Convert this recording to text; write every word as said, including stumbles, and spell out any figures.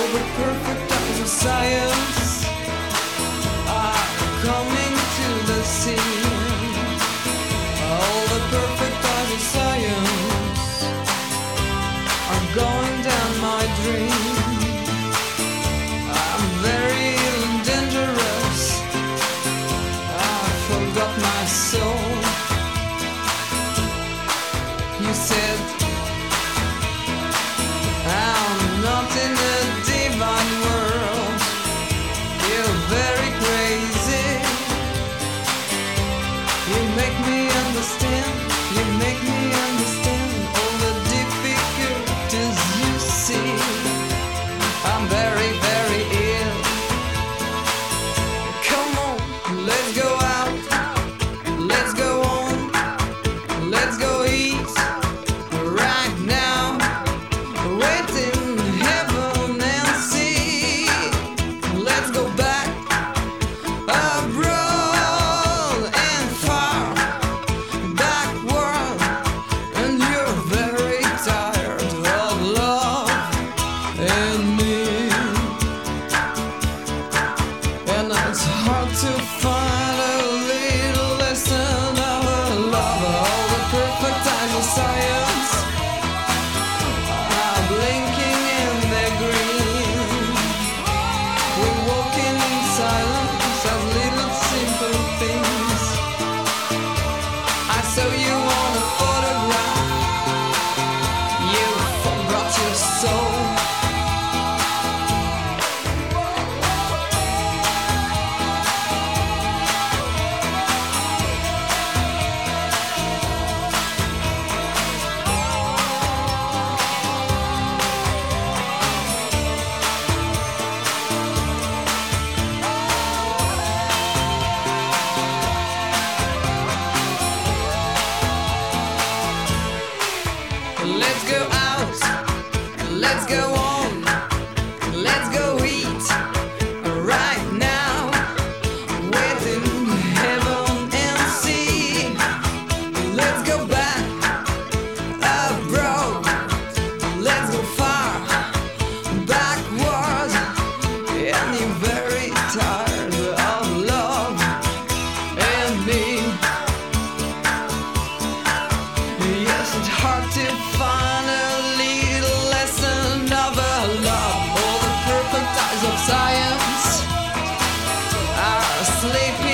the perfect eyes of science are coming to the scene. All the perfect eyes of science are going down my dream. I'm very ill and dangerous. I forgot my soul. You said I'm not in a divine world. You're very crazy. You make me understand. You make me understand all the difficulties you see. I'm very, very ill. Come on, let's go out. Let's go on. Let's go eat right now. Wait in heaven and see. Let's go back abroad and far backward. And you're very tired of love and me. And it's hard to find a little lesson of love. All the perfect eyes of science are blinking in the green. We're walking in silence as little simple things. I saw you on a photograph. You forgot your soul. Let's go out, let's go on, let's go eat right now. Wait in heaven and see. Let's go back abroad. Let's go far backwards. And you're very tired of love and me. Yes, it's hard to find a little lesson of a love. All the perfect eyes of science are sleeping.